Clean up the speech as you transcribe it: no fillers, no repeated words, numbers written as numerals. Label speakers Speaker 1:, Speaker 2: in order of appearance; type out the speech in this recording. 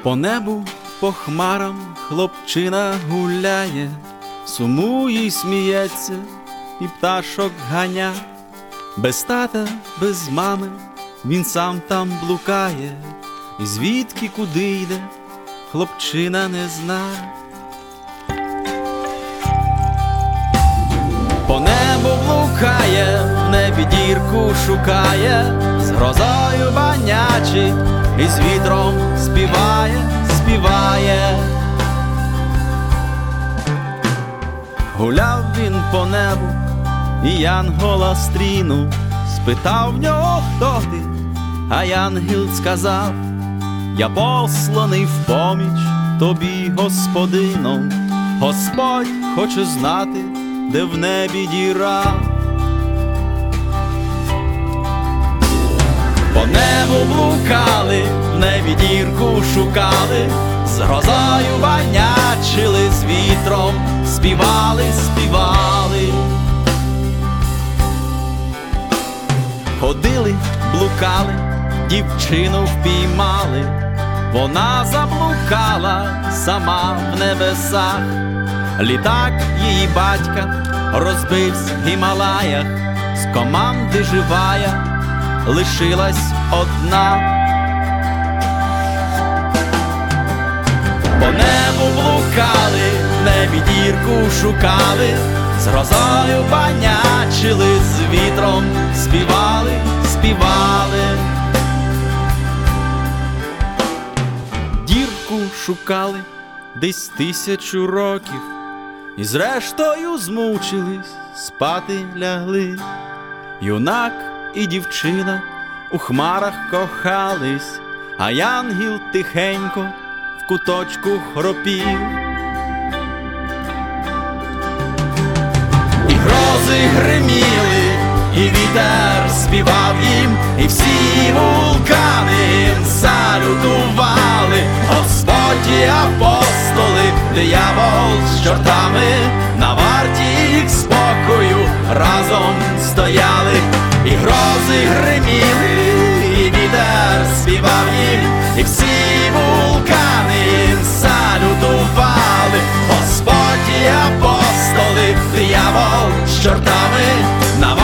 Speaker 1: По небу, по хмарам хлопчина гуляє, сумує й сміється, і пташок ганя. Без тата, без мами він сам там блукає, і звідки куди йде, хлопчина не зна. По небу блукає, в небі дірку шукає, з грозою банячить і з вітром співає, співає. Гуляв він по небу і янгола стрінув, спитав в нього, хто ти, а янгел сказав: я посланий в поміч тобі, господином. Господь хоче знати, де в небі діра. По небу блукали, в небі дірку шукали, з грозою банячили, з вітром співали, співали. Ходили, блукали, дівчину впіймали, вона заблукала сама в небесах. Літак її батька розбився в Гімалаях, з команди живая лишилась одна. По небу блукали, в небі дірку шукали, з грозою банячили, з вітром співали, співали. Дірку шукали десь 1000 років, і зрештою змучились, спати лягли. Юнак і дівчина у хмарах кохались, а янгел тихенько в куточку хропів. І грози гриміли, і вітер співав їм, і всі вулкани їм салютували. Господь і апостоли, диявол з чортами, на варті їх спокою разом стояли. І грози гриміли, і вітер співав їм, і всі вулкани їм салютували. Господь і апостоли, диявол з чортами, на